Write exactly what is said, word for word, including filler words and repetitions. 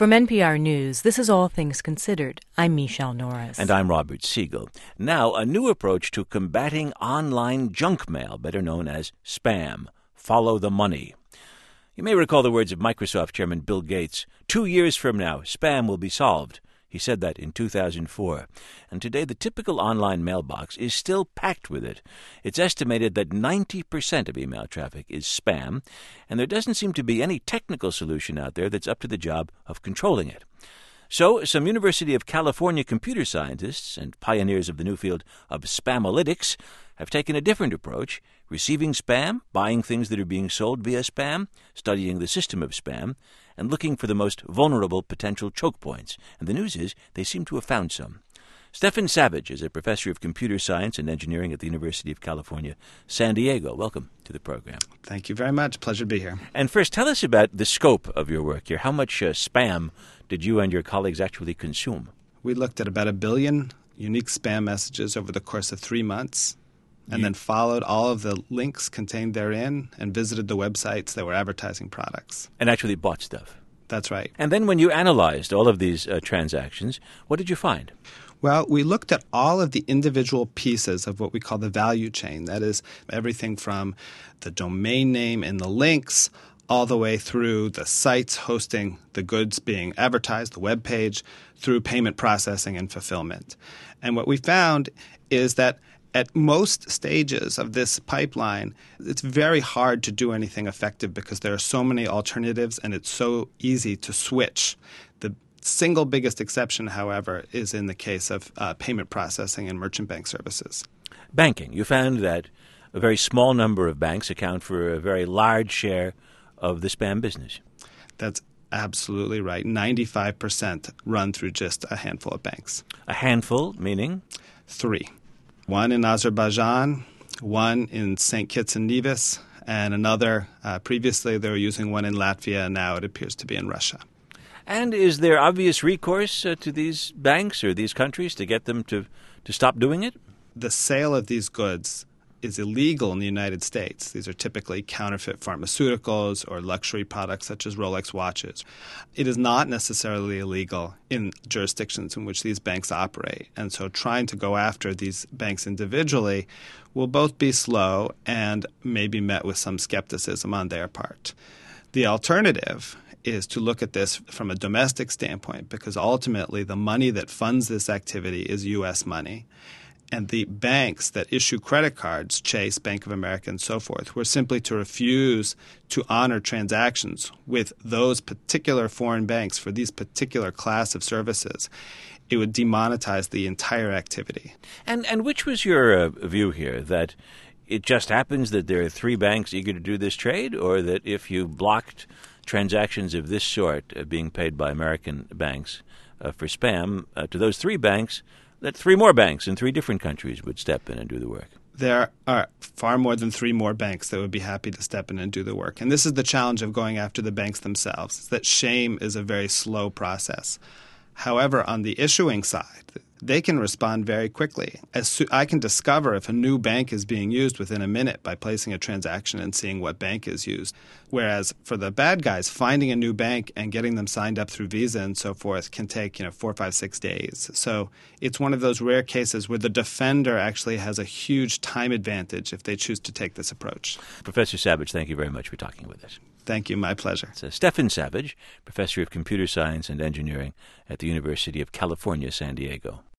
From N P R News, this is All Things Considered. I'm Michelle Norris. And I'm Robert Siegel. Now, a new approach to combating online junk mail, better known as spam. Follow the money. You may recall the words of Microsoft Chairman Bill Gates. Two years from now, spam will be solved. He said that in two thousand four. And today, the typical online mailbox is still packed with it. It's estimated that ninety percent of email traffic is spam, and there doesn't seem to be any technical solution out there that's up to the job of controlling it. So, some University of California computer scientists and pioneers of the new field of spamalytics have taken a different approach, receiving spam, buying things that are being sold via spam, studying the system of spam, and looking for the most vulnerable potential choke points. And the news is they seem to have found some. Stefan Savage is a professor of computer science and engineering at the University of California, San Diego. Welcome to the program. Thank you very much. Pleasure to be here. And first, tell us about the scope of your work here. How much uh, spam did you and your colleagues actually consume? We looked at about a billion unique spam messages over the course of three months and You- then followed all of the links contained therein and visited the websites that were advertising products. And actually bought stuff. That's right. And then when you analyzed all of these uh, transactions, what did you find? Well, we looked at all of the individual pieces of what we call the value chain. That is everything from the domain name and the links all the way through the sites hosting the goods being advertised, the web page, through payment processing and fulfillment. And what we found is that at most stages of this pipeline, it's very hard to do anything effective because there are so many alternatives and it's so easy to switch. The single biggest exception, however, is in the case of uh, payment processing and merchant bank services. Banking. You found that a very small number of banks account for a very large share of the spam business. That's absolutely right. ninety-five percent run through just a handful of banks. A handful, meaning? Three. One in Azerbaijan, one in Saint Kitts and Nevis, and another, uh, previously they were using one in Latvia, and now it appears to be in Russia. And is there obvious recourse uh, to these banks or these countries to get them to, to stop doing it? The sale of these goods is illegal in the United States. These are typically counterfeit pharmaceuticals or luxury products such as Rolex watches. It is not necessarily illegal in jurisdictions in which these banks operate. And so trying to go after these banks individually will both be slow and may be met with some skepticism on their part. The alternative is to look at this from a domestic standpoint because ultimately the money that funds this activity is U S money. And the banks that issue credit cards, Chase, Bank of America, and so forth, were simply to refuse to honor transactions with those particular foreign banks for these particular class of services. It would demonetize the entire activity. And and which was your uh, view here, that it just happens that there are three banks eager to do this trade, or that if you blocked transactions of this sort uh, being paid by American banks uh, for spam uh, to those three banks, that three more banks in three different countries would step in and do the work? There are far more than three more banks that would be happy to step in and do the work. And this is the challenge of going after the banks themselves, is that shame is a very slow process. However, on the issuing side, they can respond very quickly. As so- I can discover if a new bank is being used within a minute by placing a transaction and seeing what bank is used. Whereas for the bad guys, finding a new bank and getting them signed up through Visa and so forth can take, you know, four, five, six days. So it's one of those rare cases where the defender actually has a huge time advantage if they choose to take this approach. Professor Savage, thank you very much for talking with us. Thank you. My pleasure. It's uh, Stefan Savage, professor of computer science and engineering at the University of California, San Diego.